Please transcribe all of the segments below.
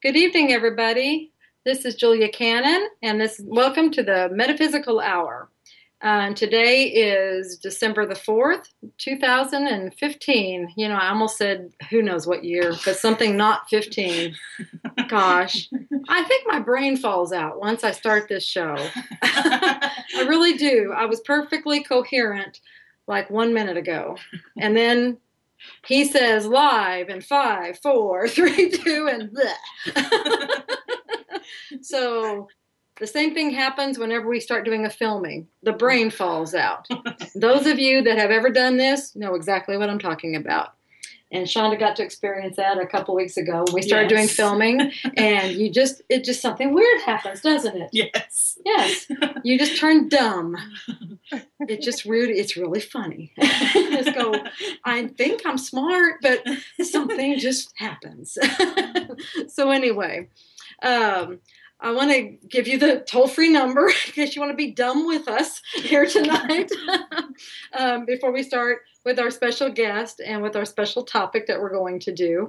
Good evening, everybody. This is Julia Cannon, and welcome to the Metaphysical Hour. Today is December the 4th, 2015. I almost said who knows what year, but something not 15. Gosh, I think my brain falls out once I start this show. I really do. I was perfectly coherent like 1 minute ago. And then he says live in 5, 4, 3, 2, and bleh. So the same thing happens whenever we start doing a filming. The brain falls out. Those of you that have ever done this know exactly what I'm talking about. And Shonda got to experience that a couple weeks ago. We started doing filming, and it just something weird happens, doesn't it? Yes. Yes. You just turn dumb. It's really funny. Just go, I think I'm smart, but something just happens. So anyway, I want to give you the toll-free number in case you want to be dumb with us here tonight before we start with our special guest and with our special topic that we're going to do.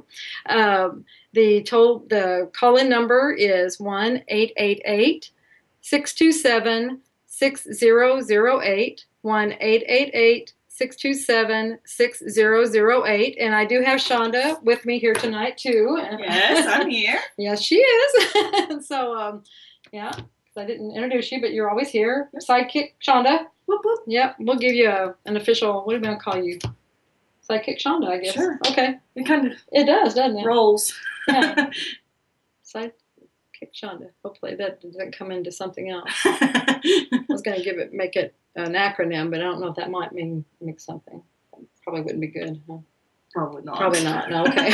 The call-in number is 1-888-627-6008, 1-888-627-6008. And I do have Shonda with me here tonight, too. Yes, I'm here. Yes, she is. So, yeah, I didn't introduce you, but you're always here. Sidekick Shonda. Whoop, whoop. Yep, we'll give you an official, what are we going to call you? Sidekick Shonda, I guess. Sure. Okay. It does, doesn't it? rolls. Yeah. Sidekick Shonda. Hopefully that doesn't come into something else. I was going to make it an acronym, but I don't know if that might make something. Probably wouldn't be good, huh? Probably not. Probably not. No, okay.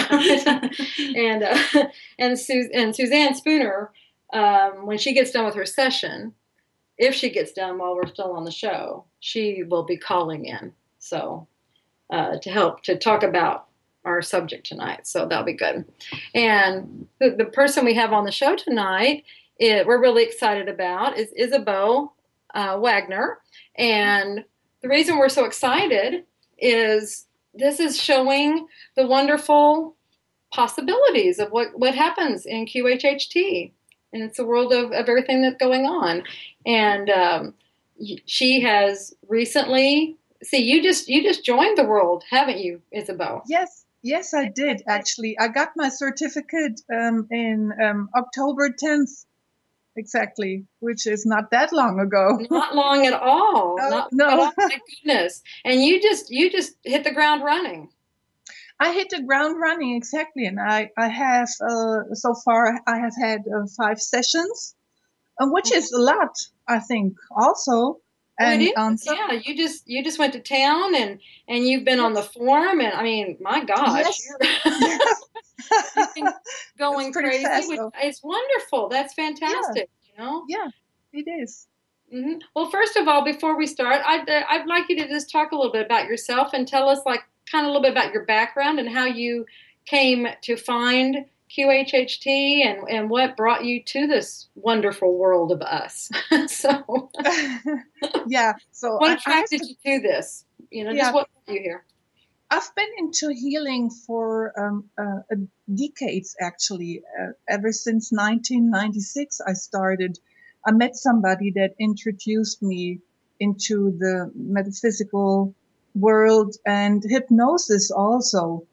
and Suzanne Spooner, when she gets done with her session, if she gets done while we're still on the show, she will be calling in. So to help to talk about our subject tonight. So that'll be good. And the person we have on the show tonight, we're really excited about is Isabeau Wagner. And the reason we're so excited is this is showing the wonderful possibilities of what happens in QHHT. And it's a world of everything that's going on. And she has recently, you just joined the world, haven't you, Isabeau? Yes, I did, actually. I got my certificate in October 10th. Exactly, which is not that long ago. Not long at all. No. At all, my goodness. And you just hit the ground running. I hit the ground running, exactly. And I have, so far, I have had 5 sessions, which is a lot, I think, also. And yeah, you just went to town and you've been on the forum, and I mean, my gosh, you've been going crazy. Fast, it's wonderful. That's fantastic. Yeah, it is. Mm-hmm. Well, first of all, before we start, I'd like you to just talk a little bit about yourself and tell us, like, kind of a little bit about your background and how you came to find QHHT and what brought you to this wonderful world of us. So, yeah. So what attracted you to this? Just what brought you here? I've been into healing for decades, actually. Ever since 1996, I met somebody that introduced me into the metaphysical world and hypnosis also.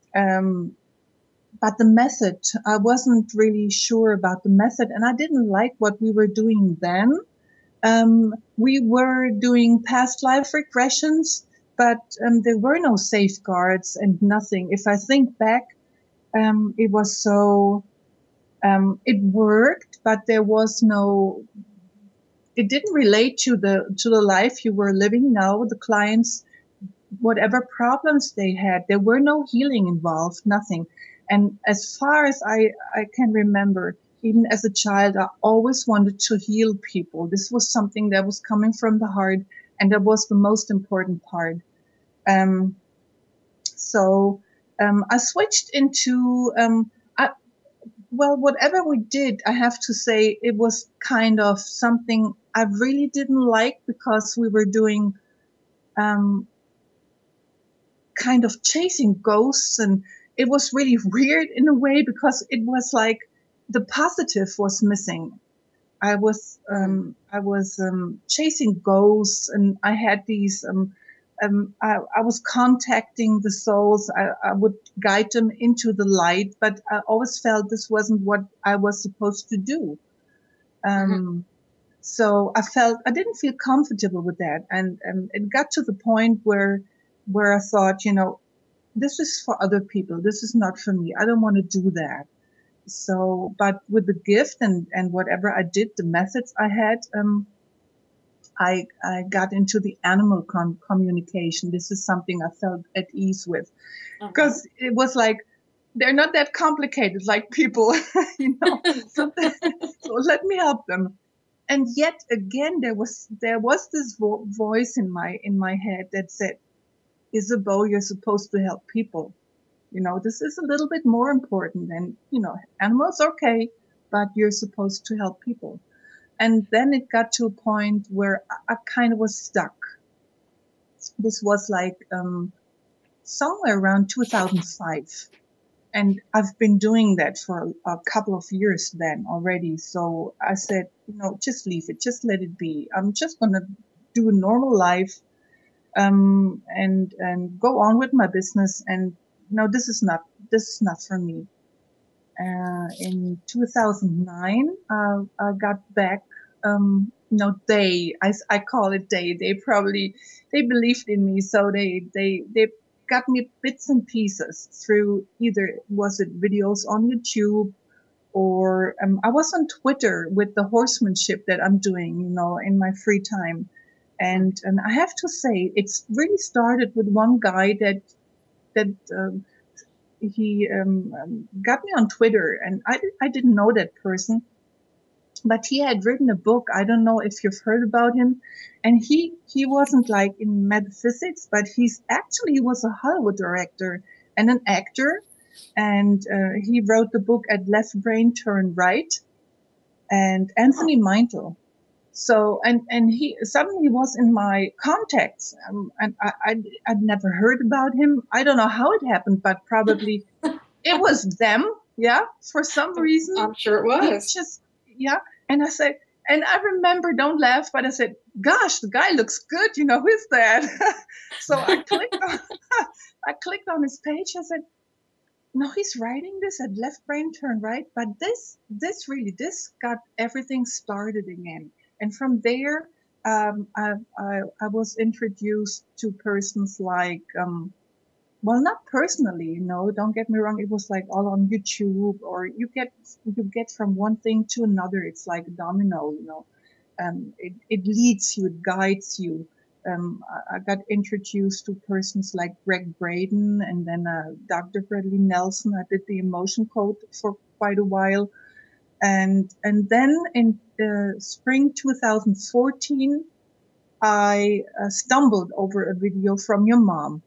But the method, I wasn't really sure about the method, and I didn't like what we were doing then. We were doing past life regressions, but there were no safeguards and nothing. If I think back, it was so, it worked, but there was no, it didn't relate to the life you were living now. The clients, whatever problems they had, there were no healing involved, nothing. And as far as I can remember, even as a child, I always wanted to heal people. This was something that was coming from the heart, and that was the most important part. So I switched into, whatever we did, I have to say it was kind of something I really didn't like, because we were doing kind of chasing ghosts, and it was really weird in a way, because it was like the positive was missing. I was chasing ghosts, and I had these. I was contacting the souls. I would guide them into the light, but I always felt this wasn't what I was supposed to do. So I didn't feel comfortable with that, and it got to the point where I thought, this is for other people. This is not for me. I don't want to do that. So, but with the gift and whatever I did, the methods I had, I got into the animal communication. This is something I felt at ease with, because it was like, they're not that complicated like people, so let me help them. And yet again, there was this voice in my head that said, Isabeau, you're supposed to help people. This is a little bit more important than, animals, okay, but you're supposed to help people. And then it got to a point where I kind of was stuck. This was like somewhere around 2005. And I've been doing that for a couple of years then already. So I said, just leave it, just let it be. I'm just going to do a normal life and go on with my business. And no, this is not for me. In 2009, I got back. I call it they. They believed in me, so they got me bits and pieces through either was it videos on YouTube or I was on Twitter with the horsemanship that I'm doing, in my free time. And I have to say, it's really started with one guy that he got me on Twitter, and I didn't know that person, but he had written a book. I don't know if you've heard about him, and he wasn't like in metaphysics, but he was a Hollywood director and an actor, and he wrote the book At Left Brain Turn Right, and Anthony Meintel. So, and he suddenly was in my contacts, and I'd never heard about him. I don't know how it happened, but probably it was them. Yeah. For some reason. I'm sure it was. And I said, and I remember, don't laugh, but I said, gosh, the guy looks good. Who is that? So I clicked on his page. I said, no, he's writing this at Left Brain Turn Right. But this got everything started again. And from there, I was introduced to persons like, well, not personally, don't get me wrong. It was like all on YouTube, or you get from one thing to another. It's like a domino, it leads you, it guides you. I got introduced to persons like Greg Braden, and then Dr. Bradley Nelson. I did the emotion code for quite a while. And then in spring 2014, I stumbled over a video from your mom.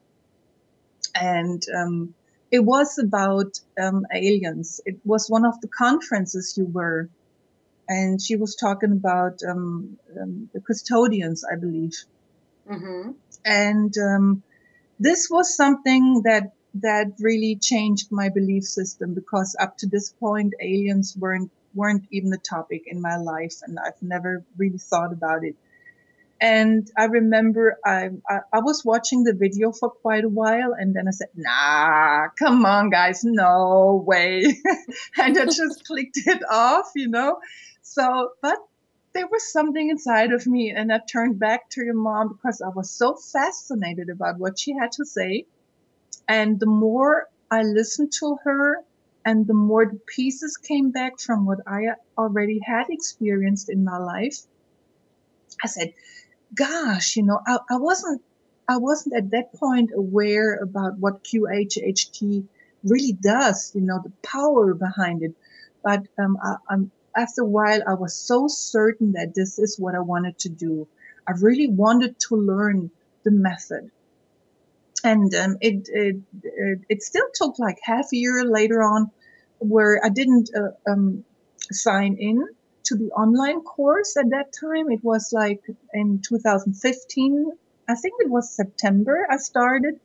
And it was about aliens. It was one of the conferences you were, and she was talking about the custodians, I believe. Mm-hmm. And this was something that really changed my belief system, because up to this point, aliens weren't even a topic in my life, and I've never really thought about it. And I remember I was watching the video for quite a while, and then I said, nah, come on, guys, no way. And I just clicked it off, So, but there was something inside of me, and I turned back to your mom because I was so fascinated about what she had to say. And the more I listened to her, and the more the pieces came back from what I already had experienced in my life, I said, gosh, I wasn't at that point aware about what QHHT really does, the power behind it. But after a while, I was so certain that this is what I wanted to do. I really wanted to learn the method. And it still took like half a year later on, where I didn't sign in to the online course at that time. It was like in 2015, I think it was September I started.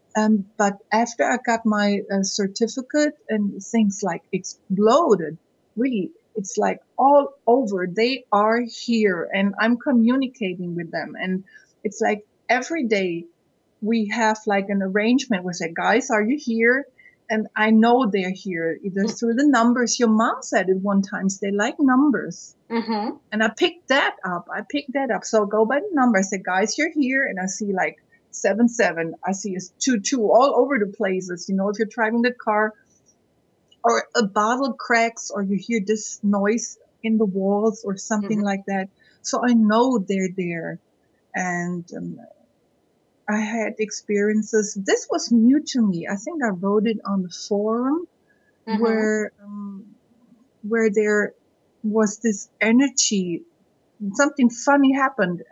But after I got my certificate, and things like exploded, really, it's like all over. They are here and I'm communicating with them. And it's like every day we have like an arrangement. We say, guys, are you here? And I know they're here either through the numbers. Your mom said it one time, they like numbers. Mm-hmm. And I picked that up. So go by the number. I said, guys, you're here. And I see like 7-7. I see it's 2-2 all over the places. You know, if you're driving the car or a bottle cracks or you hear this noise in the walls or something like that. So I know they're there. And I had experiences. This was new to me. I think I wrote it on the forum where there was this energy. Something funny happened.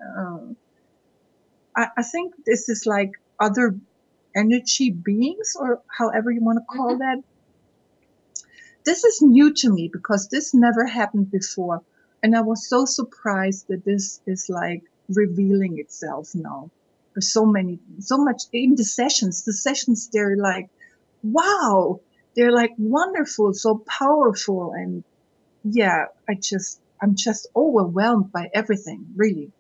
I think this is like other energy beings, or however you want to call that. This is new to me because this never happened before. And I was so surprised that this is like revealing itself now. There's so much in the sessions. The sessions, they're like, wow, they're like wonderful, so powerful. And yeah, I'm just overwhelmed by everything, really.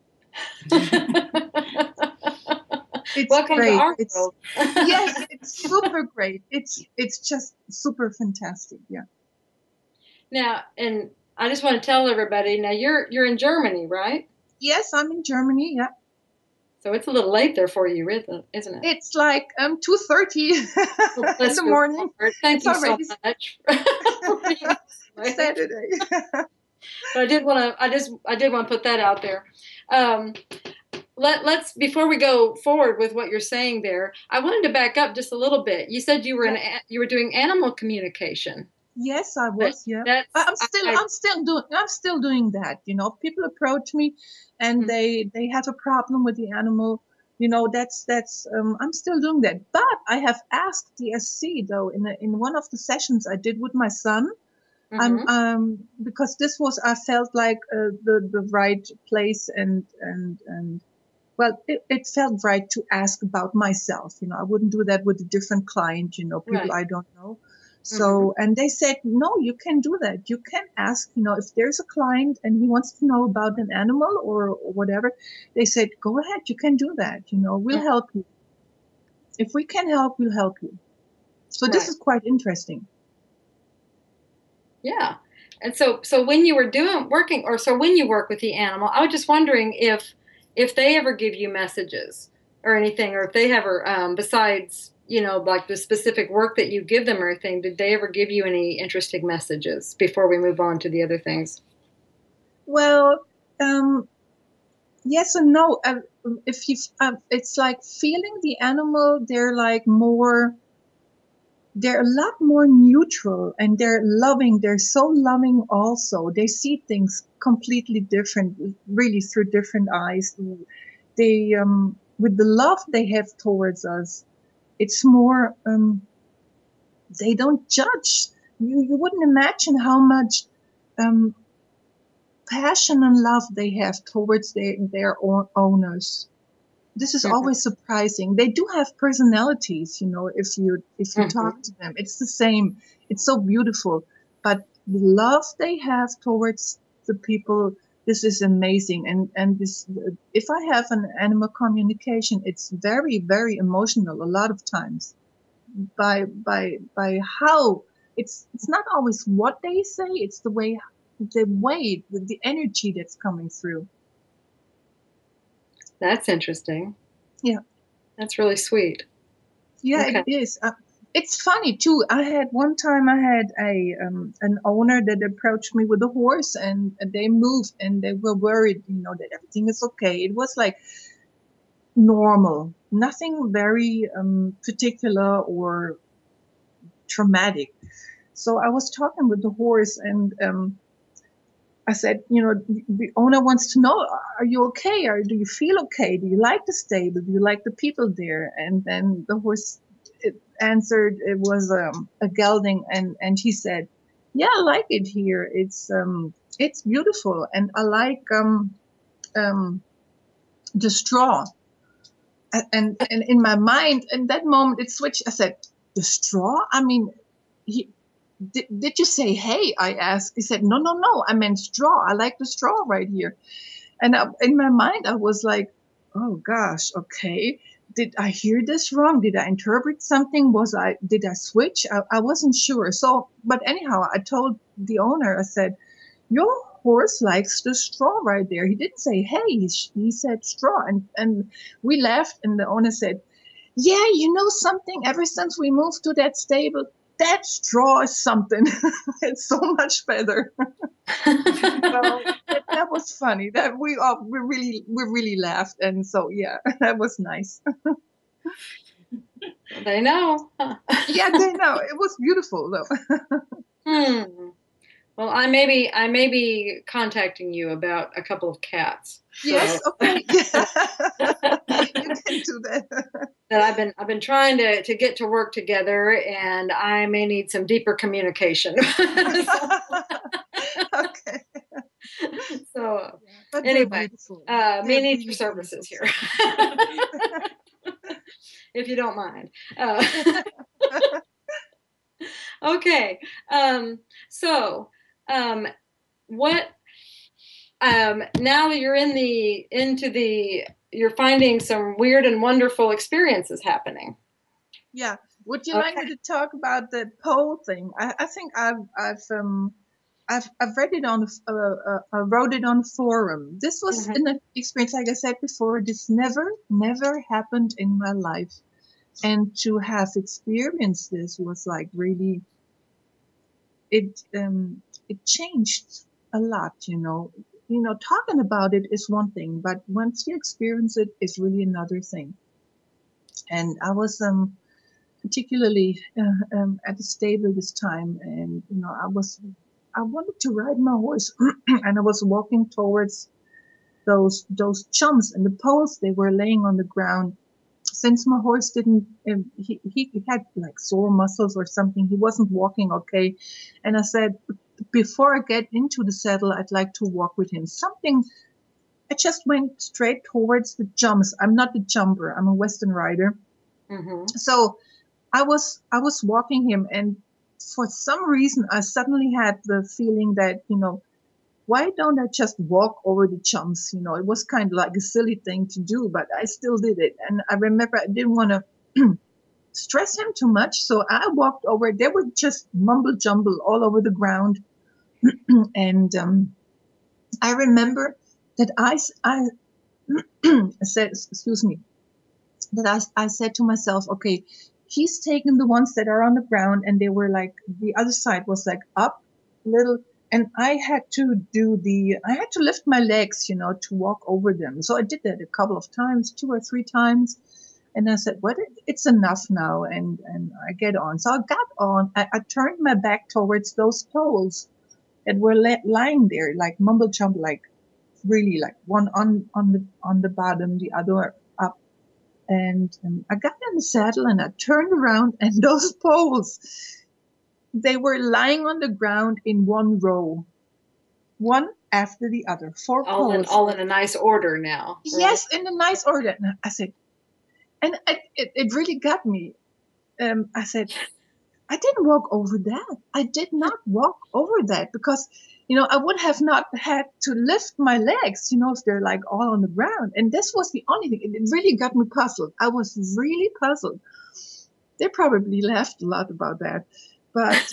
It's Welcome great. to our world. Yes, it's super great. It's just super fantastic. Yeah. Now, and I just want to tell everybody, now you're in Germany, right? Yes, I'm in Germany. Yeah. So it's a little late there for you, isn't it? It's like 2:30 in the morning. Thank you so much. Saturday. But I did want to put that out there. Let's before we go forward with what you're saying there, I wanted to back up just a little bit. You said you were doing animal communication. Yes, I was. Yeah, I'm still doing that. You know, people approach me, and they have a problem with the animal. You know, that's I'm still doing that. But I have asked the SC though in one of the sessions I did with my son. Because this was, I felt like the right place and well, it felt right to ask about myself. You know, I wouldn't do that with a different client. You know, people I don't know. So, and they said, no, you can do that. You can ask, you know, if there's a client and he wants to know about an animal or whatever, they said, go ahead, you can do that. You know, we'll help you. If we can help, we'll help you. So this is quite interesting. Yeah. And so when you were when you work with the animal, I was just wondering if they ever give you messages or anything, or if they ever, besides, you know, like the specific work that you give them or anything, did they ever give you any interesting messages before we move on to the other things? Well, yes and no. If you, it's like feeling the animal, they're a lot more neutral, and they're loving. They're so loving also. They see things completely different, really through different eyes. They, with the love they have towards us, it's more, they don't judge. You wouldn't imagine how much passion and love they have towards their owners. This is always surprising. They do have personalities, you know, if you talk to them. It's the same. It's so beautiful. But the love they have towards the people, this is amazing. And this, if I have an animal communication, it's very, very emotional a lot of times. By how it's not always what they say, it's the energy that's coming through. That's interesting. Yeah. That's really sweet. Yeah, okay. It is. It's funny too. One time I had an owner that approached me with a horse, and they moved and they were worried, you know, that everything is okay. It was like normal, nothing very particular or traumatic. So I was talking with the horse, and I said, you know, the owner wants to know, are you okay? Or do you feel okay? Do you like the stable? Do you like the people there? And then the horse answered, it was a gelding, and he said, yeah, I like it here. It's beautiful, and I like the straw. And in my mind, in that moment, it switched. I said, the straw? I mean, did you say hey? I asked. He said, no, no, no. I meant straw. I like the straw right here. And in my mind, I was like, oh gosh, okay. Did I hear this wrong? Did I interpret something? Did I switch? I wasn't sure. So, but anyhow, I told the owner, I said, your horse likes the straw right there. He didn't say, hey, he said straw. And we laughed, and the owner said, yeah, you know something? Ever since we moved to that stable, that straw is something. It's so much better. So that was funny. That we really laughed, and so yeah, that was nice. They know. Yeah, they know. It was beautiful though. Well, I may be contacting you about a couple of cats. So. Yes, okay. You can do that. That I've been trying to get to work together, and I may need some deeper communication. Okay. So anyway, may need your services here, if you don't mind. Okay. What? Now that you're you're finding some weird and wonderful experiences happening. Yeah. Would you like me to talk about the pole thing? I think I've read it on I wrote it on forum. This was an experience, like I said before. This never happened in my life, and to have experienced this was like really. It changed a lot, you know. Talking about it is one thing, but once you experience it, it's really another thing. And I was particularly at the stable this time, and I wanted to ride my horse, and I was walking towards those chumps and the poles. They were laying on the ground. Since my horse didn't, he had like sore muscles or something. He wasn't walking okay, and I said, before I get into the saddle, I'd like to walk with him. I just went straight towards the jumps. I'm not a jumper. I'm a Western rider. So I was walking him, and for some reason, I suddenly had the feeling that, why don't I just walk over the jumps? It was kind of like a silly thing to do, but I still did it. And I remember I didn't want to stress him too much. So I walked over. They were just mumble jumble all over the ground. And I remember that I said, excuse me, that I said to myself, okay, he's taken the ones that are on the ground, and they were like, the other side was like up a little. And I had to lift my legs, to walk over them. So I did that a couple of times, 2 or 3 times. And I said, well, it's enough now. And I get on. So I got on. I turned my back towards those poles that were lying there, like mumble jump, like really like one on the bottom, the other up. And I got in the saddle and I turned around, and those poles, they were lying on the ground in one row, one after the other, 4 poles. All in a nice order now. Right? Yes, in a nice order. And I said, and it really got me. I said, I didn't walk over that. I did not walk over that because, I would have not had to lift my legs, if they're like all on the ground. And this was the only thing. It really got me puzzled. I was really puzzled. They probably laughed a lot about that. But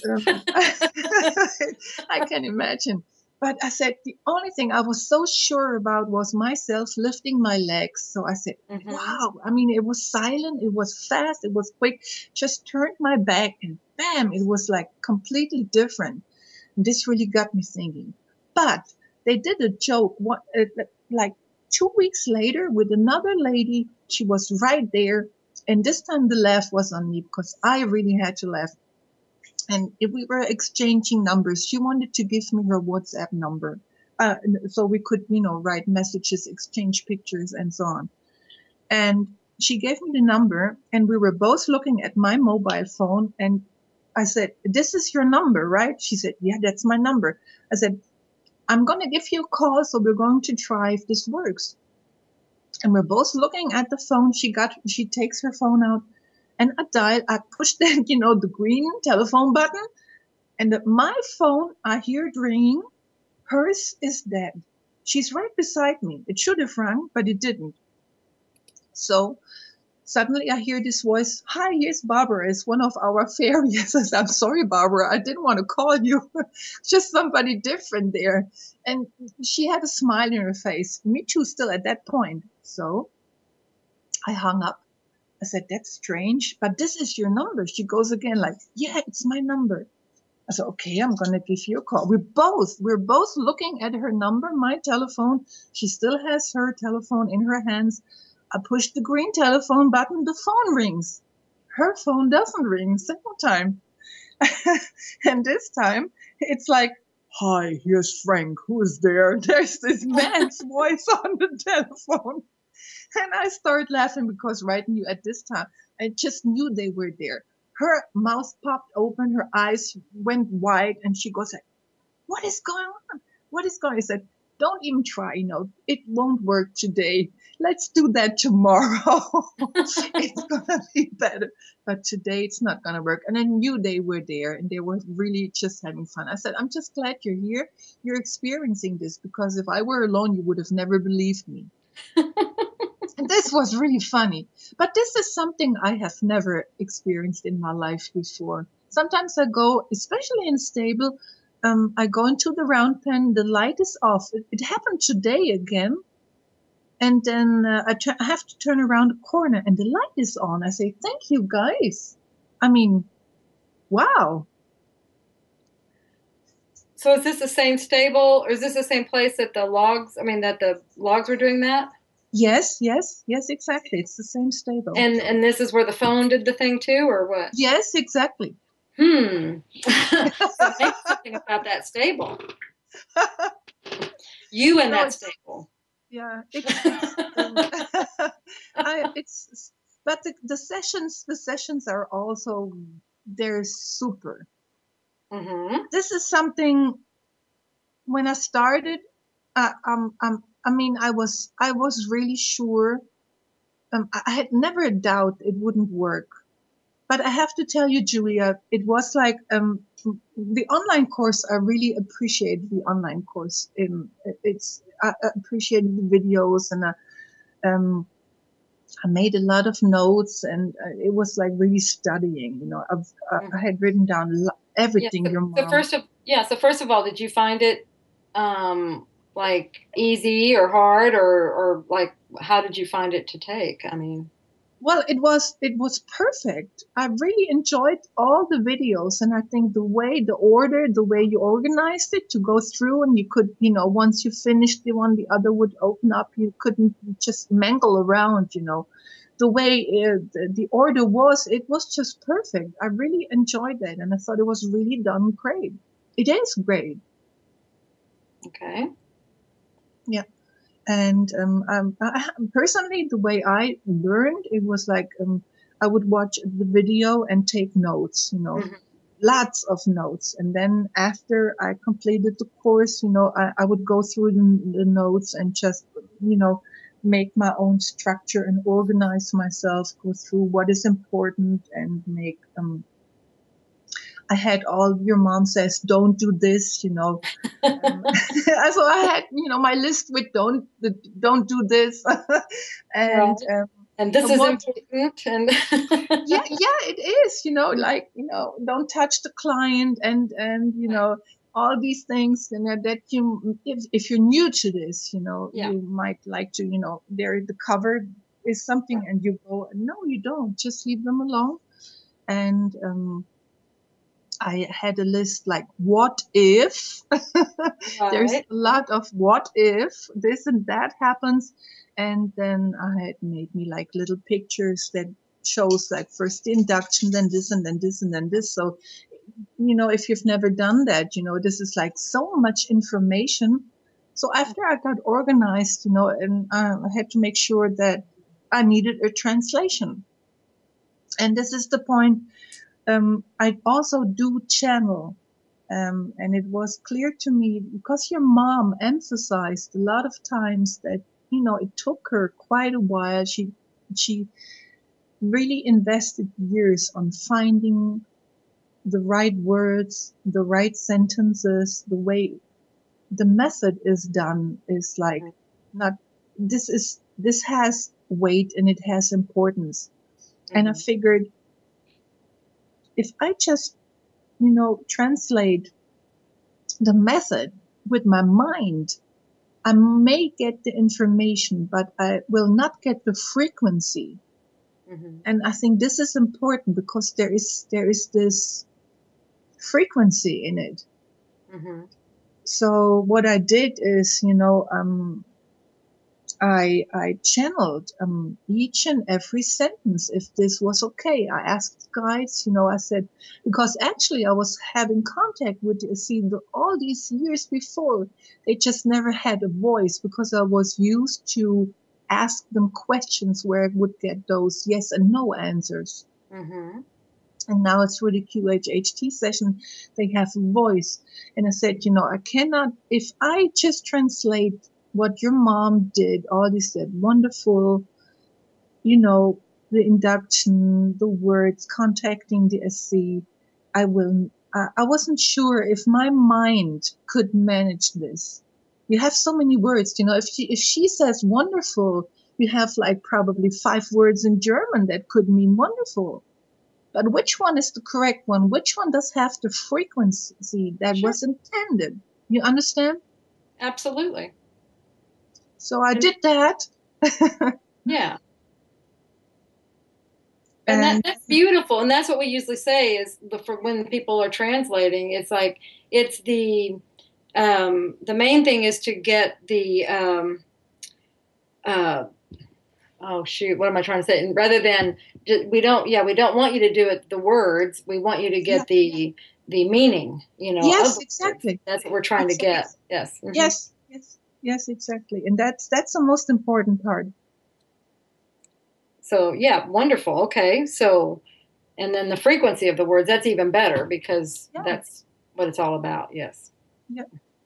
I can imagine. But I said the only thing I was so sure about was myself lifting my legs. So I said, wow. I mean, it was silent. It was fast. It was quick. Just turned my back and bam, it was like completely different. And this really got me thinking. But they did a joke like 2 weeks later with another lady. She was right there. And this time the laugh was on me because I really had to laugh. And if we were exchanging numbers, she wanted to give me her WhatsApp number. So we could, write messages, exchange pictures, and so on. And she gave me the number, and we were both looking at my mobile phone. And I said, this is your number, right? She said, yeah, that's my number. I said, I'm going to give you a call, so we're going to try if this works. And we're both looking at the phone. She takes her phone out. And I pushed the green telephone button, And my phone, I hear it ringing. Hers is dead. She's right beside me. It should have rung, but it didn't. So suddenly I hear this voice. Hi, here's Barbara. It's one of our fairies. I said, I'm sorry, Barbara. I didn't want to call you. Just somebody different there. And she had a smile in her face. Me too, still at that point. So I hung up. I said, that's strange, but this is your number. She goes again like, yeah, it's my number. I said, okay, I'm going to give you a call. We're both looking at her number, my telephone. She still has her telephone in her hands. I push the green telephone button. The phone rings. Her phone doesn't ring. Second time. And this time it's like, hi, here's Frank. Who is there? There's this man's voice on the telephone. And I started laughing because right knew at this time, I just knew they were there. Her mouth popped open, her eyes went wide, and she goes like, what is going on? What is going on? I said, don't even try, it won't work today. Let's do that tomorrow. It's going to be better. But today it's not going to work. And I knew they were there and they were really just having fun. I said, I'm just glad you're here. You're experiencing this, because if I were alone, you would have never believed me. And this was really funny. But this is something I have never experienced in my life before. Sometimes I go, especially in stable, I go into the round pen, the light is off. It happened today again. And then I have to turn around the corner and the light is on. I say, thank you, guys. I mean, wow. So is this the same stable, or is this the same place that the logs were doing that? Yes, exactly. It's the same stable. And this is where the phone did the thing too, or what? Yes, exactly. So maybe something about that stable. You and that stable. Yeah, but the sessions are also, they're super. Mm-hmm. This is something. When I started, I was really sure. I had never a doubt it wouldn't work. But I have to tell you, Julia, it was like the online course. I really appreciate the online course. I appreciated the videos, and I made a lot of notes, and it was like really studying. I had written down everything your mom. So first of all, did you find it like easy or hard, or like how did you find it to take? I mean. Well, it was perfect. I really enjoyed all the videos, and I think the way you organized it to go through, and you could, once you finished the one, the other would open up. You couldn't just mangle around, The way the order was, it was just perfect. I really enjoyed that, and I thought it was really done great. It is great. Okay. Yeah. And personally, the way I learned, it was like I would watch the video and take notes, Mm-hmm. Lots of notes. And then after I completed the course, I would go through the notes and just, make my own structure and organize myself, go through what is important, and make I had all your mom says, don't do this, So I had, my list with don't do this. And, right. And this is important. And yeah, it is, don't touch the client and, all these things, that if you're new to this, you might like to, the cover is something and you go, no, you don't, just leave them alone. And, I had a list like, what if? Right. There's a lot of what if this and that happens. And then I had made me like little pictures that shows like first the induction, then this, and then this, and then this. So, if you've never done that, this is like so much information. So after I got organized, and I had to make sure that I needed a translation. And this is the point. I also do channel, and it was clear to me because your mom emphasized a lot of times that, it took her quite a while. She really invested years on finding the right words, the right sentences, the way the method is done is like not, this has weight and it has importance. And I figured if I just, translate the method with my mind, I may get the information, but I will not get the frequency. And I think this is important because there is this frequency in it. So what I did is, I channeled each and every sentence if this was okay. I asked guides, I said, because actually I was having contact with the sea all these years before. They just never had a voice because I was used to ask them questions where I would get those yes and no answers. And now it's with the QHHT session, they have a voice. And I said, I cannot, if I just translate what your mom did, all this said, wonderful, the induction, the words, contacting the SC, I wasn't sure if my mind could manage this. You have so many words, if she says wonderful, you have like probably 5 words in German that could mean wonderful. But which one is the correct one? Which one does have the frequency that was intended? You understand? Absolutely. So I did that. Yeah. And that's beautiful. And that's what we usually say is for when people are translating, it's like, it's the main thing is to get the, oh shoot, what am I trying to say? And rather than, we don't want you to do it, the words, we want you to get the meaning, Yes, exactly. That's what we're trying to get. Yes. Yes, exactly. And that's the most important part. So yeah, wonderful. Okay. So, and then the frequency of the words, that's even better because that's what it's all about. Yes. Yep.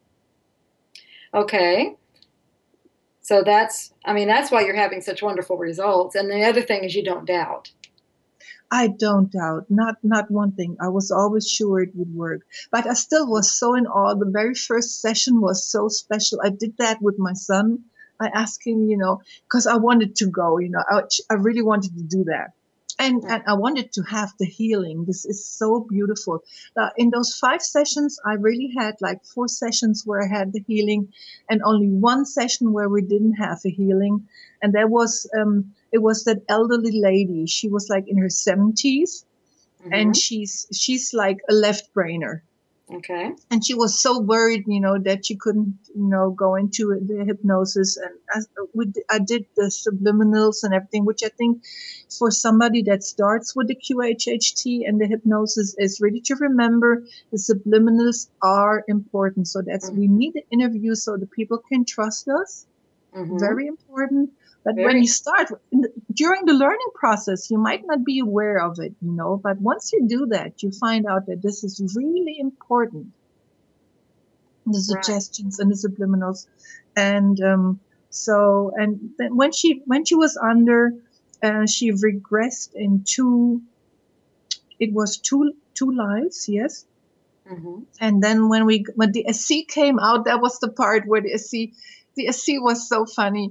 Okay. So that's why you're having such wonderful results. And the other thing is you don't doubt. I don't doubt. Not one thing. I was always sure it would work. But I still was so in awe. The very first session was so special. I did that with my son. I asked him, because I wanted to go, I really wanted to do that. And I wanted to have the healing. This is so beautiful. In those 5 sessions, I really had like 4 sessions where I had the healing and only 1 session where we didn't have a healing. And there was, it was that elderly lady. She was like in her 70s and she's like a left brainer. Okay. And she was so worried, that she couldn't, go into the hypnosis. And I did the subliminals and everything, which I think for somebody that starts with the QHHT and the hypnosis is really to remember the subliminals are important. So we need the interview so the people can trust us. Very important. But when you start during the learning process, you might not be aware of it, but once you do that, you find out that this is really important. The suggestions and the subliminals. And, and then when she was under, she regressed in 2 lives. Yes. And then when the SC came out, that was the part where the SC was so funny.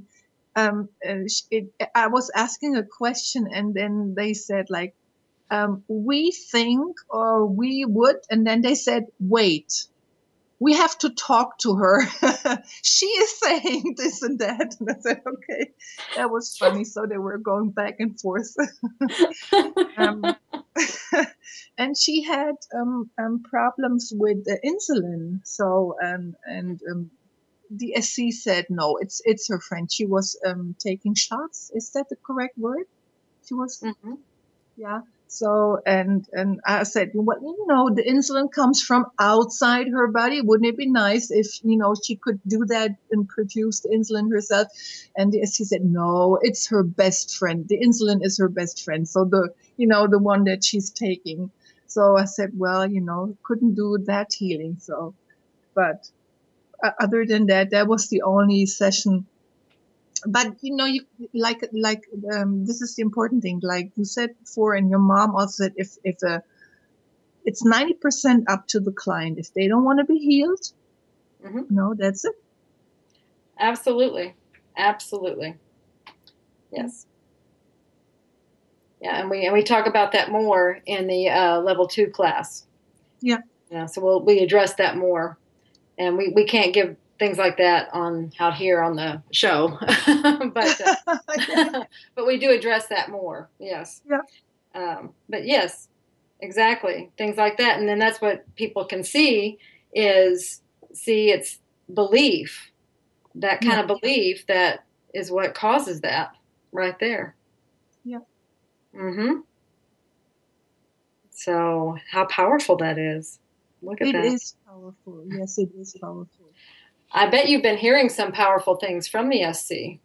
I was asking a question and then they said like, we think or we would, and then they said, wait, we have to talk to her. She is saying this and that. And I said, okay, that was funny. So they were going back and forth. And she had problems with the insulin. So, the SC said, no, it's her friend. She was taking shots. Is that the correct word? She was, yeah. So, and I said, well, the insulin comes from outside her body. Wouldn't it be nice if, she could do that and produce the insulin herself? And the SC said, no, it's her best friend. The insulin is her best friend. So the one that she's taking. So I said, well, couldn't do that healing. So, but other than that, that was the only session. But you this is the important thing. Like you said before, and your mom also said, if it's 90% up to the client. If they don't want to be healed, that's it. Absolutely. Absolutely. Yes. Yeah, and we talk about that more in the level 2 class. Yeah. Yeah, so we address that more, and we can't give things like that out here on the show, but we do address that more. Yes. Yeah. But yes, exactly, things like that, and then that's what people can see it's belief, that kind of belief that is what causes that right there. Yeah. Mm-hmm. So how powerful that is. Look at that. It is powerful. Yes, it is powerful. I bet you've been hearing some powerful things from the SC.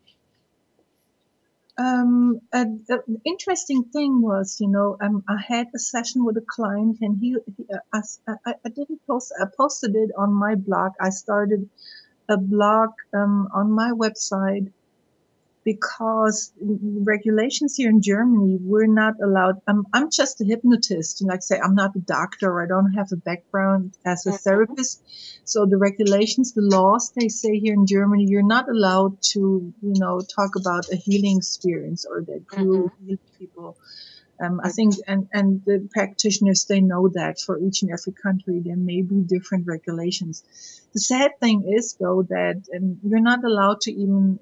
An interesting thing was, I had a session with a client, and I didn't post. I posted it on my blog. I started a blog on my website because regulations here in Germany, we're not allowed. I'm just a hypnotist. Like say, I'm not a doctor. I don't have a background as a therapist. So the regulations, the laws, they say here in Germany, you're not allowed to, talk about a healing experience or that you heal people. I think, and the practitioners, they know that for each and every country, there may be different regulations. The sad thing is, though, that you're not allowed to even,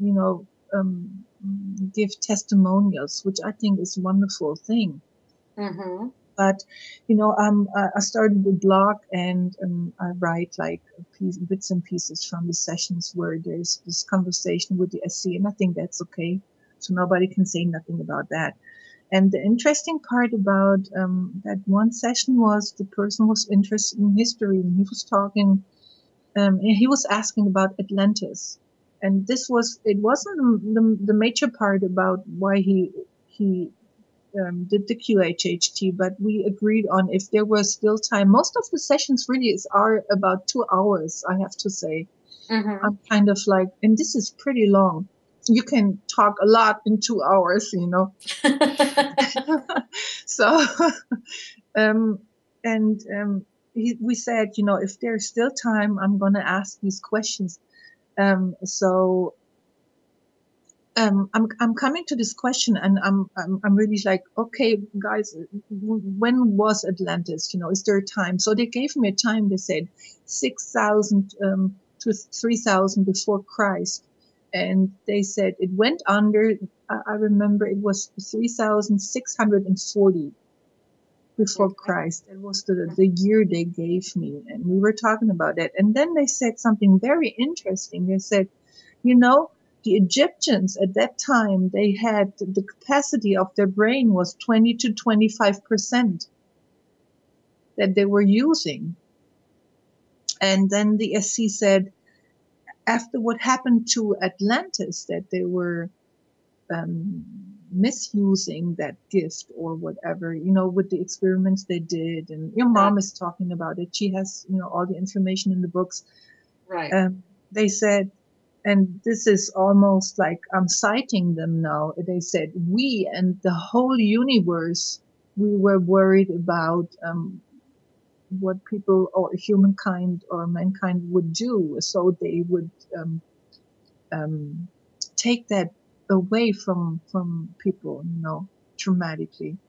give testimonials, which I think is a wonderful thing. Mm-hmm. But, I started a blog, and I write like bits and pieces from the sessions where there's this conversation with the SC, and I think that's okay. So nobody can say nothing about that. And the interesting part about that one session was the person was interested in history, and he was talking, he was asking about Atlantis. And it wasn't the major part about why he did the QHHT, but we agreed on if there was still time. Most of the sessions really are about 2 hours, I have to say. Mm-hmm. I'm kind of like, and this is pretty long. You can talk a lot in 2 hours, So, we said, if there's still time, I'm going to ask these questions. I'm coming to this question, and I'm really like, okay, guys, when was Atlantis? Is there a time? So they gave me a time. They said 6,000 to 3,000 before Christ, and they said it went under. I remember it was 3,640 before Christ. It was the year they gave me, and we were talking about it. And then they said something very interesting. They said, the Egyptians at that time, they had the capacity of their brain was 20 to 25% that they were using. And then the SC said, after what happened to Atlantis, that they were misusing that gift or whatever, with the experiments they did. And your mom is talking about it. She has, all the information in the books. Right. They said, and this is almost like I'm citing them now. They said, we and the whole universe, we were worried about what people or humankind or mankind would do. So they would take that away from people, dramatically.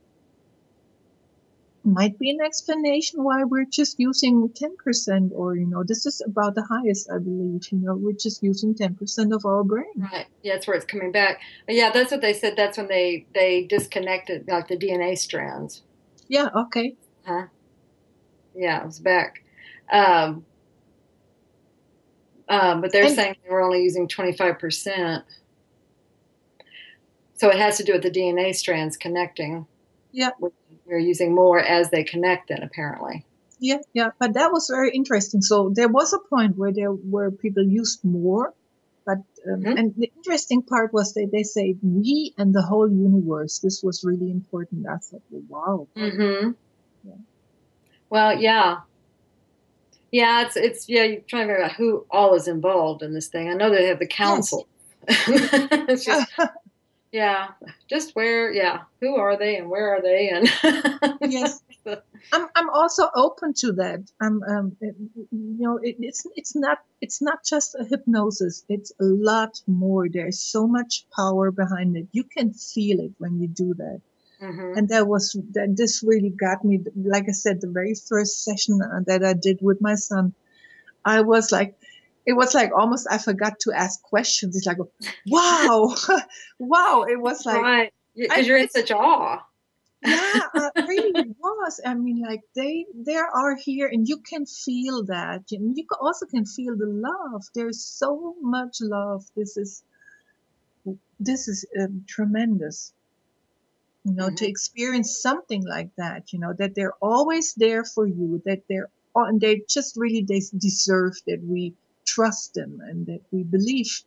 Might be an explanation why we're just using 10%, or this is about the highest, I believe. We're just using 10% of our brain. Right. Yeah, that's where it's coming back. Yeah, that's what they said. That's when they disconnected like the DNA strands. Yeah. Okay. Huh? Yeah, it was back. But they're saying they were only using 25%. So it has to do with the DNA strands connecting. Yeah. We're using more as they connect then, apparently. Yeah. But that was very interesting. So there was a point where people used more. But and the interesting part was that they say we and the whole universe. This was really important. I thought, wow. Mm-hmm. Yeah. Well, yeah. Yeah, it's you're trying to figure out who all is involved in this thing. I know they have the council. Yes. It's just, Yeah, just where, yeah, who are they and where are they? And Yes. I'm also open to that. It's not just a hypnosis. It's a lot more. There's so much power behind it. You can feel it when you do that. hmm And this really got me. Like I said, the very first session that I did with my son, I was like, it was like almost I forgot to ask questions. It's like, wow, wow. It was like, right, because you're in it's such awe. yeah, really it was. I mean, like they are here, and you can feel that. And you also can feel the love. There's so much love. This is tremendous. To hmm experience something like that. That they're always there for you. That and they just really they deserve that we trust them and that we believe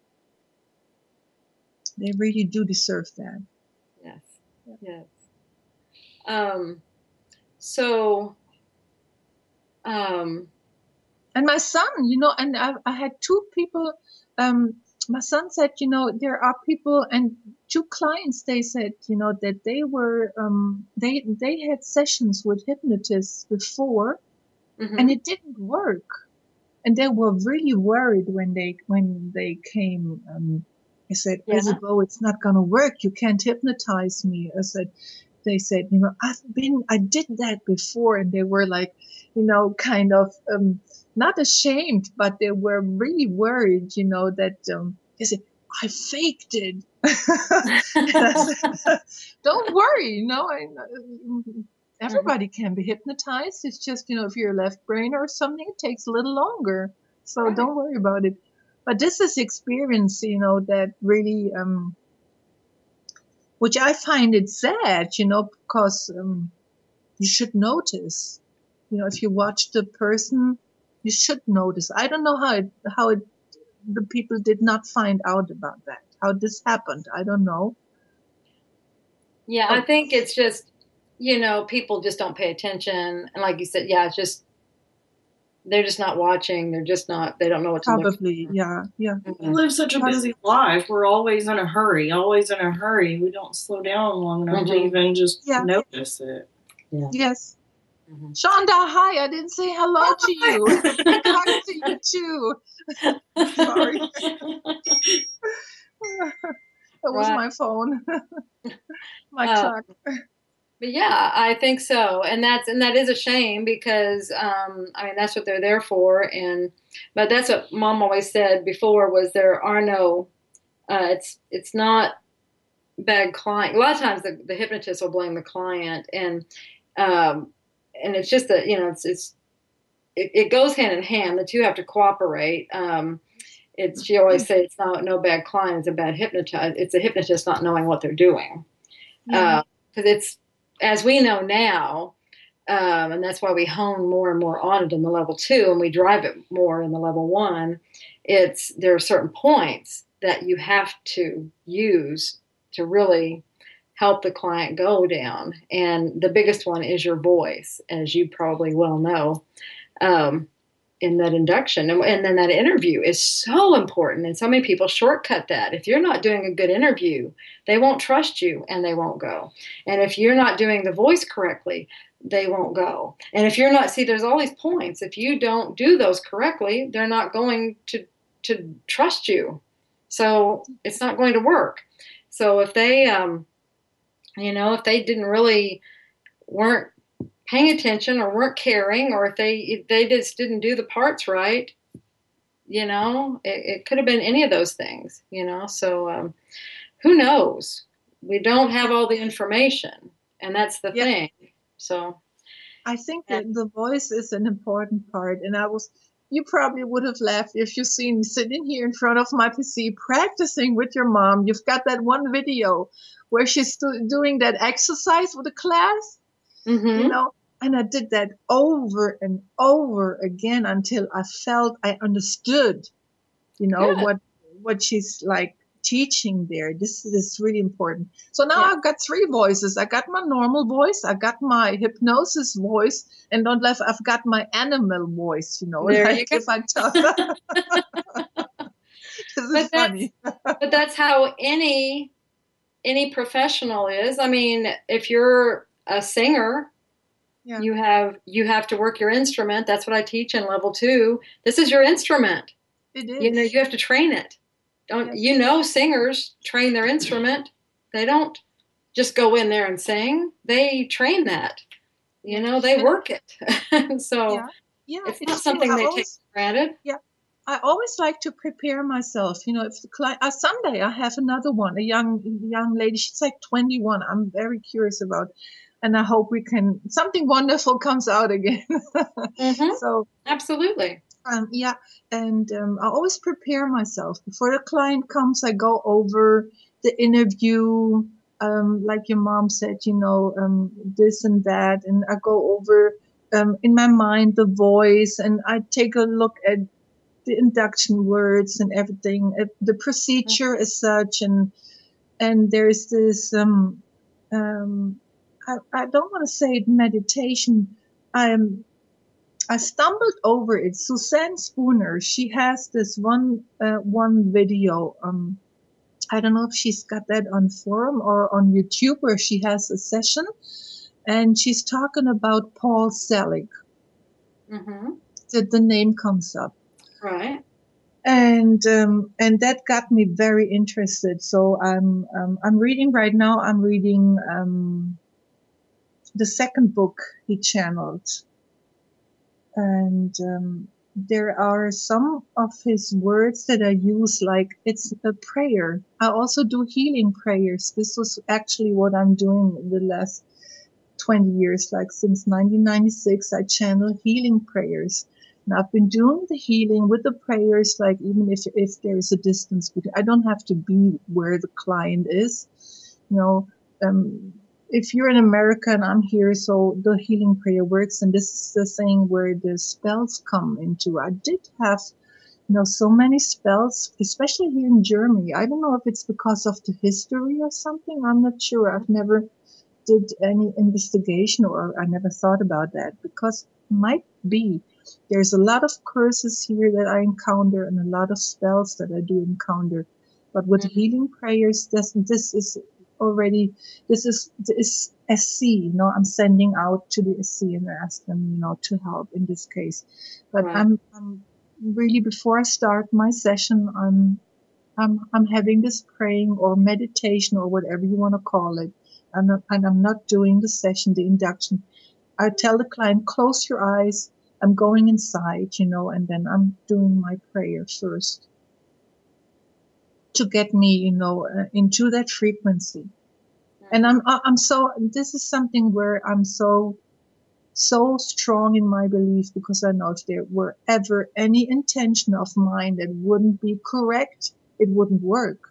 they really do deserve that. Yes, yes. Um, so, um, And my son, and I had two people. My son said, there are people and two clients. They said, that they were they had sessions with hypnotists before, and hmm it didn't work, and they were really worried when they came. I said, yeah, Isabel, it's not gonna work. You can't hypnotize me. They said, I did that before, and they were like, kind of not ashamed, but they were really worried, that they said, I faked it. And I said, don't worry, hmm everybody can be hypnotized. It's just, if you're left brain or something, it takes a little longer. So right. don't worry about it. But this is experience, that really which I find it sad, because you should notice. If you watch the person, you should notice. I don't know how the people did not find out about that. How this happened, I don't know. Yeah, I But think it's just, people just don't pay attention. And like you said, yeah, it's just, they're just not watching. They're just not, they don't know what to look probably, for. yeah, yeah. We Mhm. live such a busy life. We're always in a hurry, always in a hurry. We don't slow down long enough to Mhm. even just Yeah, notice it. Yeah. yes. Mhm. Shonda, hi. I didn't say hello to you. Good talking to you too. Sorry. That was Right. my phone. My Uh, clock. but yeah, I think so, and that is a shame because I mean that's what they're there for, and but that's what Mom always said before was there are no it's not bad client. A lot of times the hypnotist will blame the client, um, and it's just that it goes hand in hand. The two have to cooperate. She always say it's not no bad client, it's a bad hypnotist. It's a hypnotist not knowing what they're doing. Yeah. Because it's as we know now, and that's why we hone more and more on it in the level 2, and we drive it more in the level 1. There are certain points that you have to use to really help the client go down, and the biggest one is your voice, as you probably well know. Um, in that induction and then that interview is so important, and so many people shortcut that. If you're not doing a good interview, they won't trust you and they won't go. And if you're not doing the voice correctly, they won't go. And if you're not, see, there's all these points. If you don't do those correctly, they're not going to trust you, so it's not going to work. So if they if they didn't really weren't paying attention or weren't caring, or if they just didn't do the parts right, it could have been any of those things. So who knows? We don't have all the information, and that's the Yeah. thing. So I think yeah. that the voice is an important part. And you probably would have laughed if you seen me sitting here in front of my PC practicing with your mom. You've got that one video where she's doing that exercise with the class, Mm-hmm. and I did that over and over again until I felt I understood, Good. what she's like teaching there. This is really important. So now Yeah. I've got three voices. I got my normal voice, I got my hypnosis voice, and don't laugh, I've got my animal voice, There you like go. if I talk. This is but that's funny. but that's how any any professional is. I mean, if you're a singer, Yeah, you have to work your instrument. That's what I teach in level 2. This is your instrument. it You know, is. you have to train it. Don't Yes. you know singers train their instrument? They don't just go in there and sing. They train that. You Yeah. know, they And work it. So yeah, yeah, it's not it's true. something they take for granted. Yeah, I always like to prepare myself. You know, if the client, someday I have another one, a young lady. She's like 21. I'm very curious about, and I hope we can something wonderful comes out again. Mm-hmm. So Absolutely. yeah, and I always prepare myself before the client comes. I go over the interview, like your mom said, you know, this and that, and I go over in my mind the voice, and I take a look at the induction words and everything, the procedure as such, and there's this um, I don't want to say it meditation. I'm I stumbled over it. Suzanne Spooner, she has this one video. I don't know if she's got that on forum or on YouTube, where she has a session, and she's talking about Paul Selig. Mm-hmm. That the name comes up, Right. and that got me very interested. So I'm reading right now. I'm reading the second book he channeled, and there are some of his words that I use like it's a prayer. I also do healing prayers. This was actually what I'm doing the last 20 years, like since 1996. I channel healing prayers. And I've been doing the healing with the prayers, like even if there's a distance between, I don't have to be where the client is. You know, um, if you're in America and I'm here, so the healing prayer works. And this is the thing where the spells come into. I did have, you know, so many spells, especially here in Germany. I don't know if it's because of the history or something. I'm not sure. I've never did any investigation, or I never thought about that, because might be there's a lot of curses here that I encounter and a lot of spells that I do encounter. But with Mm-hmm. healing prayers, this is already this SC, you know, I'm sending out to the SC and ask them, you know, to help in this case. But Right. I'm really, before I start my session, I'm having this praying or meditation or whatever you want to call it. And I'm not doing the session, the induction. I tell the client, close your eyes. I'm going inside, you know, and then I'm doing my prayer first to get me, you know, into that frequency. And Mm-hmm. this is something where I'm so strong in my belief, because I know if there were ever any intention of mine that wouldn't be correct, it wouldn't work.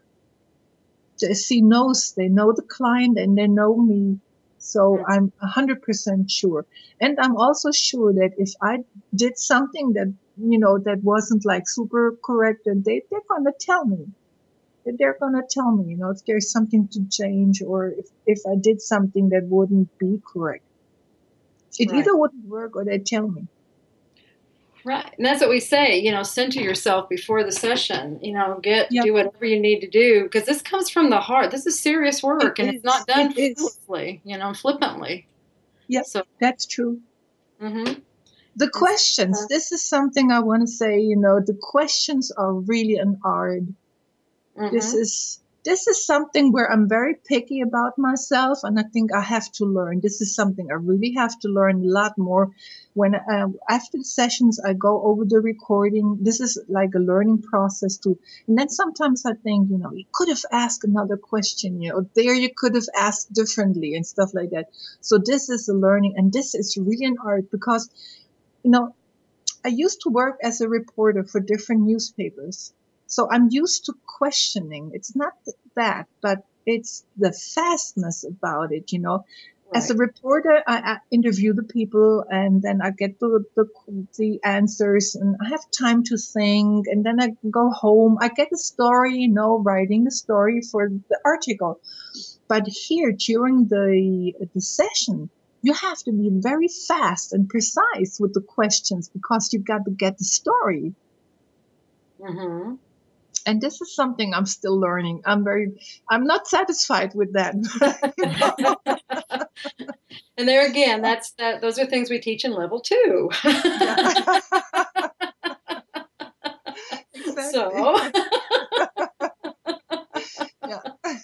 She knows, they know the client and they know me. So I'm 100% sure. And I'm also sure that if I did something that, you know, that wasn't like super correct, and they're going to tell me. They're going to tell me, you know, if there's something to change, or if I did something that wouldn't be correct. It Right. either wouldn't work or they tell me. Right. And that's what we say, you know, center yourself before the session, you know, Yeah, do whatever you need to do, because this comes from the heart. This is serious it work, and it's not is. It done is. frivolously, you know, flippantly. Yep, So, that's true. mm-hmm. The It's, questions, this is something I want to say, you know, the questions are really an art. This mm-hmm. is something where I'm very picky about myself, and I think I have to learn. This is something I really have to learn a lot more. When after the sessions, I go over the recording. This is like a learning process too. And then sometimes I think, you know, you could have asked another question. You know, there you could have asked differently and stuff like that. So this is a learning, and this is really an art, because, you know, I used to work as a reporter for different newspapers. So I'm used to questioning. It's not that, but it's the fastness about it, you know. As a Right. reporter, I interview the people, and then I get the answers, and I have time to think, and then I go home. I get the story, you know, writing the story for the article. But here, during the session, you have to be very fast and precise with the questions, because you got to get the story. Mm-hmm. And this is something I'm still learning. I'm not satisfied with that. And there again, those are things we teach in level 2. Yeah. Exactly. So, Yeah.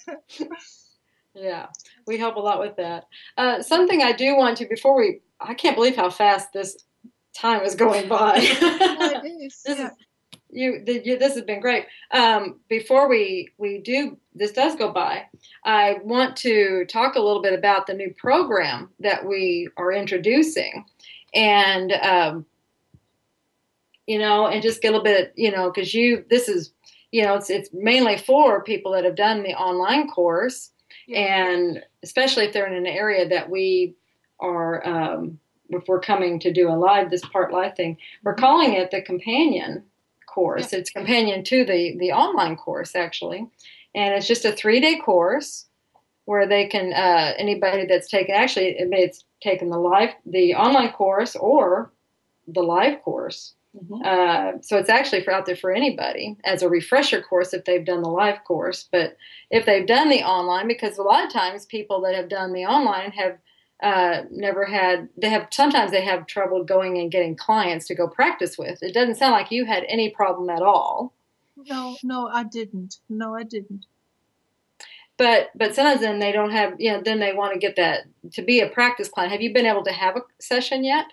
yeah, we help a lot with that. Something I do want to, I can't believe how fast this time is going by. Yeah, it is. This has been great. Before this does go by, I want to talk a little bit about the new program that we are introducing, and and just get a little bit, because this is, it's mainly for people that have done the online course, and especially if they're in an area that we are, if we're coming to do this part live thing, we're calling it the companion course. It's companion to the online course, actually, and it's just a 3-day course where they can anybody that's taken it's taken the online course or the live course. Mm-hmm. So it's actually out there for anybody as a refresher course if they've done the live course. But if they've done the online, because a lot of times people that have done the online have sometimes they have trouble going and getting clients to go practice with. It doesn't sound like you had any problem at all. No, I didn't. But sometimes then they don't have, then they want to get that to be a practice client. Have you been able to have a session yet?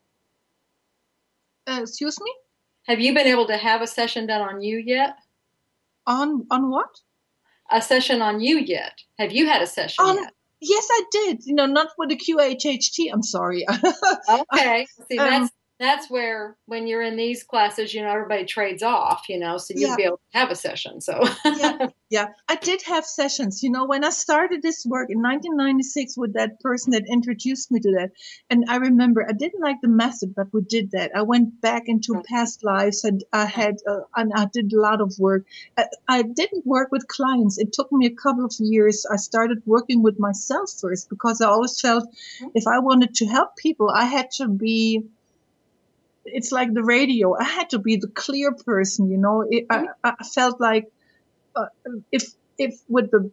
Excuse me? Have you been able to have a session done on you yet? On what? A session on you yet? Have you had a session yet? Yes, I did. Not with the QHHT. I'm sorry. Okay. See, that's where when you're in these classes, everybody trades off, so you'll be able to have a session. So yeah, I did have sessions. When I started this work in 1996 with that person that introduced me to that, and I remember I didn't like the method, but we did that. I went back into past lives, and and I did a lot of work. I didn't work with clients. It took me a couple of years. I started working with myself first because I always felt if I wanted to help people, I had to be. It's like the radio. I had to be the clear person, I felt like if with the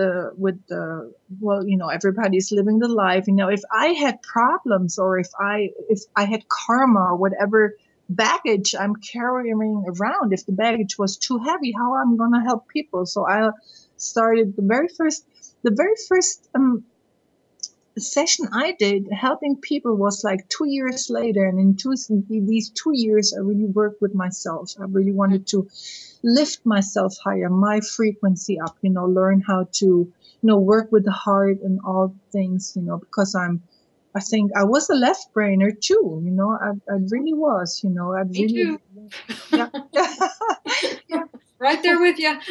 well, everybody's living the life. If I had problems or if I had karma or whatever baggage I'm carrying around, if the baggage was too heavy, how I'm gonna help people? So I started the very first session I did helping people was like 2 years later, and in these 2 years I really worked with myself. I really wanted to lift myself higher, my frequency up, learn how to work with the heart and all things, because I think I was a left brainer too, I really was, Me too. Yeah. Yeah. Right there with you.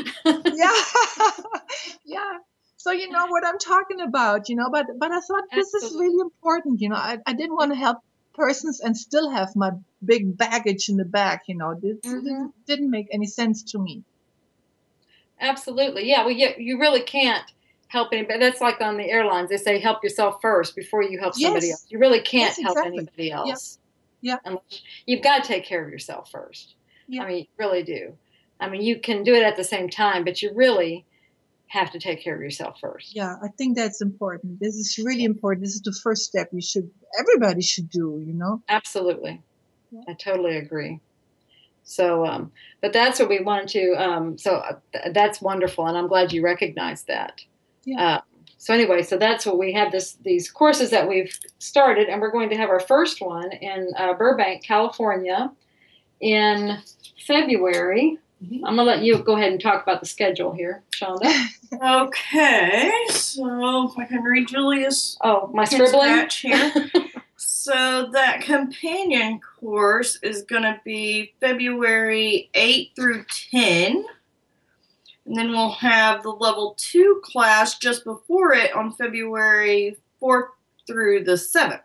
Yeah. So you know what I'm talking about, but I thought this is really important. I didn't want to help persons and still have my big baggage in the back. This didn't make any sense to me. Absolutely. Yeah. Well, you really can't help anybody. That's like on the airlines. They say help yourself first before you help somebody else. You really can't help anybody else. Yeah. Unless you've got to take care of yourself first. Yeah. I mean, you really do. I mean, you can do it at the same time, but you really have to take care of yourself first. Yeah, I think that's important. This is really important. This is the first step everybody should do, Absolutely. Yeah. I totally agree. So, but that's what we wanted to, that's wonderful. And I'm glad you recognized that. Yeah. So anyway, so that's what we have these courses that we've started, and we're going to have our first one in Burbank, California in February. I'm going to let you go ahead and talk about the schedule here, Shonda. Okay, so if I can read Julia's my scribbling here. So that companion course is going to be February 8 through 10. And then we'll have the level 2 class just before it on February 4th through the 7th.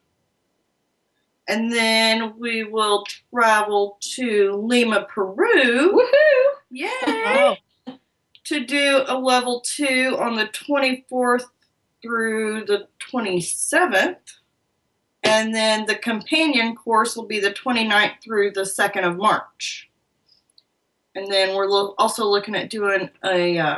And then we will travel to Lima, Peru. Woohoo! Yay! Oh. To do a level 2 on the 24th through the 27th. And then the companion course will be the 29th through the 2nd of March. And then we're also looking at doing a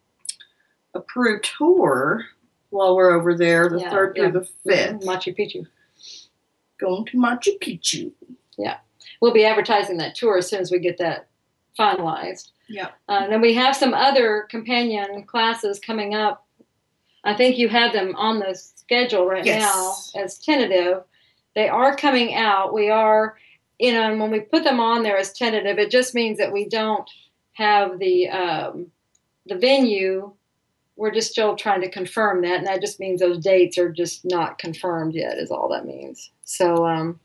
Peru tour while we're over there, the 3rd through the 5th. Machu Picchu. Going to Machu Picchu. Yeah. We'll be advertising that tour as soon as we get that finalized. Yeah. Then we have some other companion classes coming up. I think you have them on the schedule right now as tentative. They are coming out. We are, and when we put them on there as tentative, it just means that we don't have the venue. We're just still trying to confirm that, and that just means those dates are just not confirmed yet, is all that means. So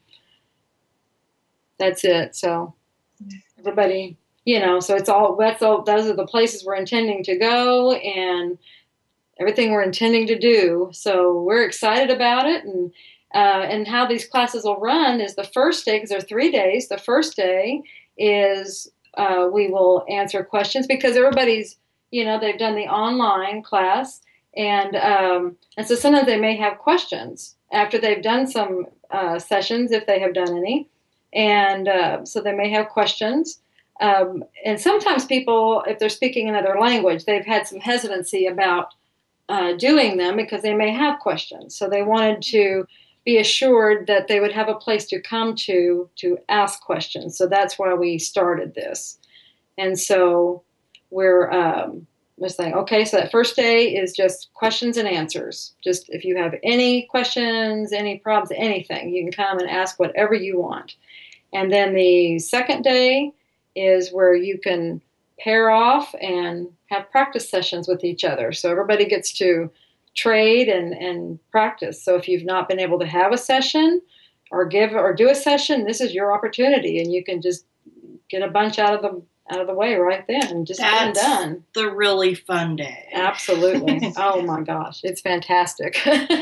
that's it. So everybody, so it's all, those are the places we're intending to go and everything we're intending to do. So we're excited about it. And how these classes will run is the first day, because they're 3 days. The first day is we will answer questions because everybody's, they've done the online class. And so sometimes they may have questions after they've done some sessions, if they have done any. And so they may have questions. And sometimes people, if they're speaking another language, they've had some hesitancy about doing them because they may have questions. So they wanted to be assured that they would have a place to come to ask questions. So that's why we started this. And so we're just saying, okay, so that first day is just questions and answers. Just if you have any questions, any problems, anything, you can come and ask whatever you want. And then the second day is where you can pair off and have practice sessions with each other. So everybody gets to trade and practice. So if you've not been able to have a session or do a session, this is your opportunity, and you can just get a bunch out of the way right then and just get it done. The really fun day. Absolutely. Oh my gosh, it's fantastic.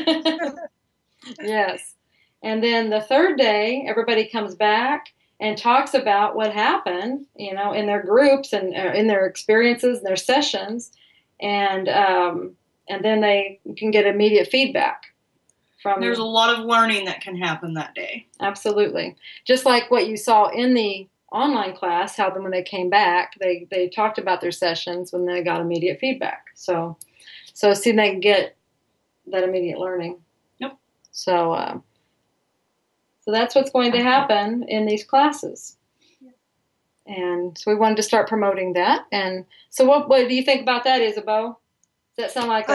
Yes. And then the third day, everybody comes back and talks about what happened, in their groups and in their experiences and their sessions, and then they can get immediate feedback from. There's a lot of learning that can happen that day. Absolutely, just like what you saw in the online class, how when they came back, they talked about their sessions when they got immediate feedback. So see, they can get that immediate learning. Yep. So that's what's going to happen in these classes. And so we wanted to start promoting that. And so what do you think about that, Isabeau? Does that sound like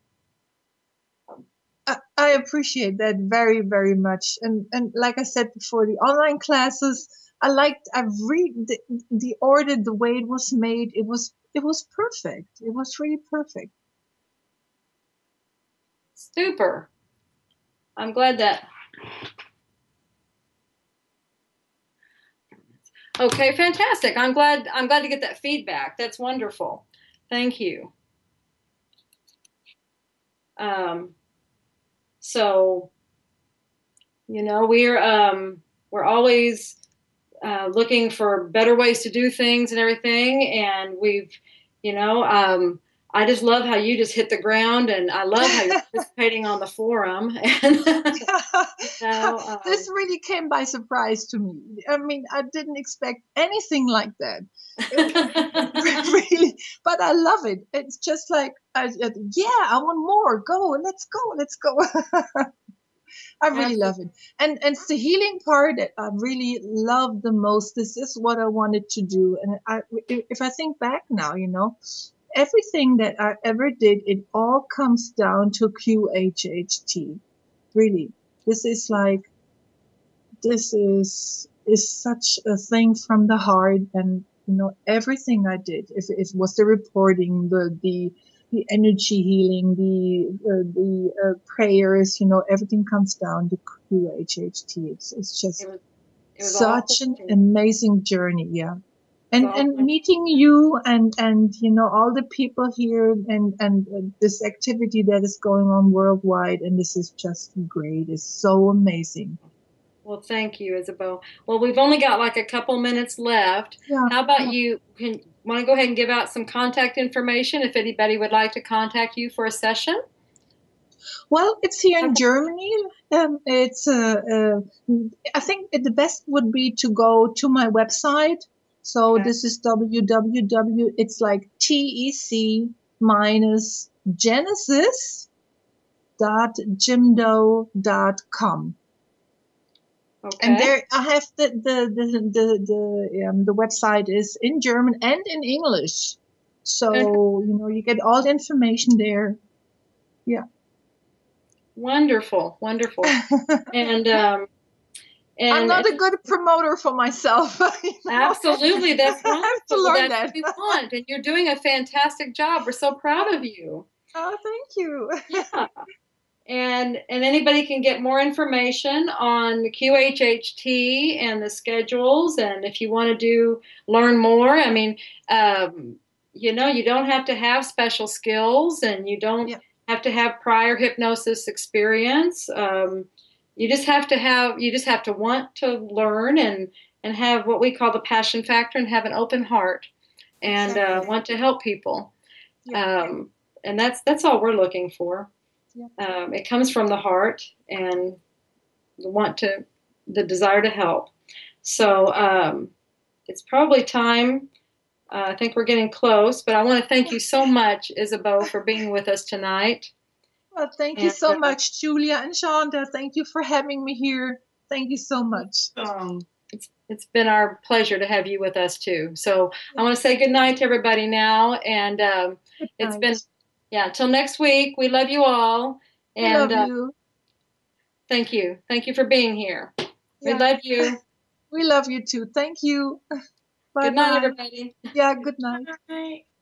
I appreciate that very, very much. And like I said before, the online classes, I read the order, the way it was made. It was perfect. It was really perfect. Super. I'm glad that. Okay, fantastic. I'm glad to get that feedback. That's wonderful. Thank you. So, we're always looking for better ways to do things and everything. And we've, I just love how you just hit the ground, and I love how you're participating on the forum. And this really came by surprise to me. I mean, I didn't expect anything like that. Really, but I love it. It's just like, I want more. Let's go. I really love it. And it's the healing part that I really love the most. This is what I wanted to do. And if I think back now, everything that I ever did, it all comes down to QHHT. Really. This is such a thing from the heart. And, everything I did, if it was the reporting, the energy healing, the prayers, everything comes down to QHHT. It's just such an amazing journey. Yeah. And meeting you and all the people here and this activity that is going on worldwide, and this is just great. It's so amazing. Well, thank you, Isabeau. Well, we've only got like a couple minutes left. Yeah. How about you want to go ahead and give out some contact information if anybody would like to contact you for a session? Well, it's here in Germany. I think the best would be to go to my website, So Okay. this is www. It's like TEC minus genesis.jimdo.com. Okay. And there I have the website is in German and in English. So, you get all the information there. Yeah. Wonderful, wonderful. And I'm not a good promoter for myself. absolutely, that's I have to wonderful. learn That's what that. we want, and you're doing a fantastic job. We're so proud of you. Oh, thank you. Yeah. And anybody can get more information on the QHHT and the schedules. And if you want to learn more, I mean, you don't have to have special skills, and you don't have to have prior hypnosis experience. You just have to want to learn and have what we call the passion factor, and have an open heart, and want to help people. And that's all we're looking for. It comes from the heart and the desire to help. So it's probably time. I think we're getting close, but I want to thank you so much, Isabeau, for being with us tonight. Well, thank you so much, Julia and Shonda. Thank you for having me here. Thank you so much. It's been our pleasure to have you with us too. So I want to say good night to everybody now, and it's been until next week. We love you all, and love you. Thank you for being here. We love you. We love you too. Thank you. Bye. Good night, everybody. Yeah, good night. Bye.